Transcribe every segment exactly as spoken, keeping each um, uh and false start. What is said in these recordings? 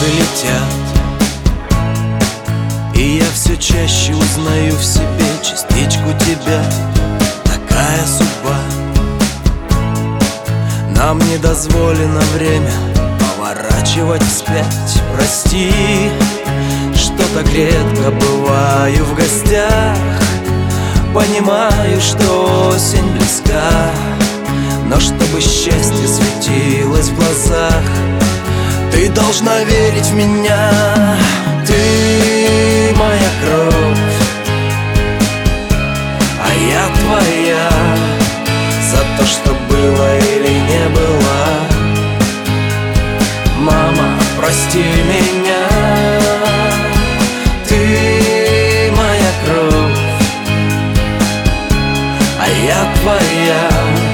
Годы летят, и я все чаще узнаю в себе частичку тебя. Такая судьба. Нам не дозволено время поворачивать вспять. Прости, что так редко бываю в гостях. Понимаю, что осень близка, но чтобы счастье светилось в глазах, ты должна верить в меня. Ты моя кровь, а я твоя. За то, что было или не было. Мама, прости меня. Ты моя кровь, а я твоя.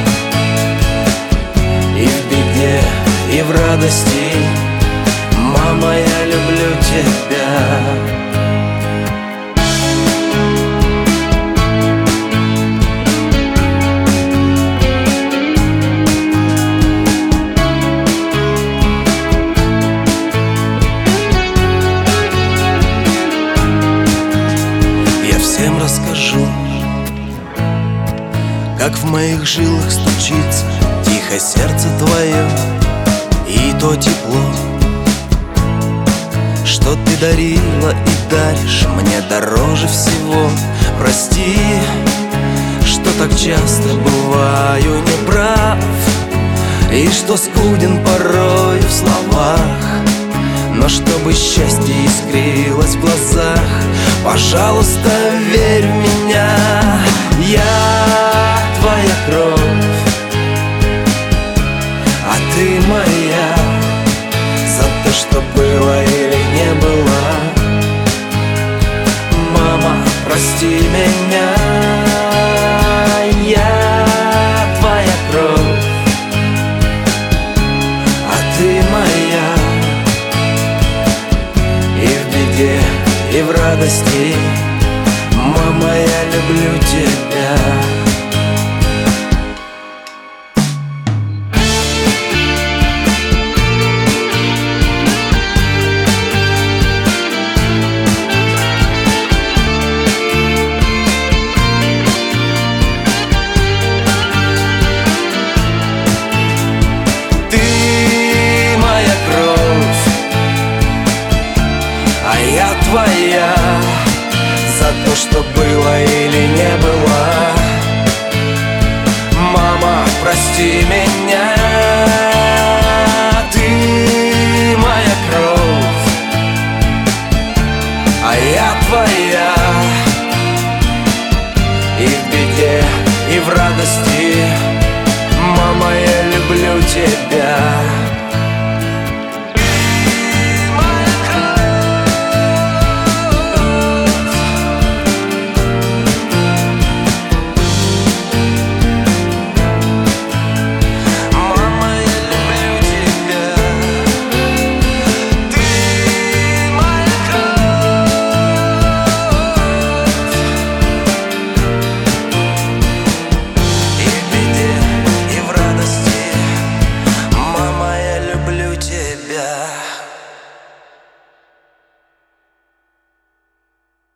И в беде, и в радости, мама, я люблю тебя. Я всем расскажу, как в моих жилах стучится тихо сердце твое, и то тепло, что ты дарила и даришь мне дороже всего. Прости, что так часто бываю неправ, и что скуден порой в словах. Но чтобы счастье искрилось в глазах, пожалуйста, верь в меня. Я твоя кровь, а ты моя. За то, что было или не было. Мама, прости меня. Я твоя кровь, а ты моя. И в беде, и в радости, мама, я люблю тебя.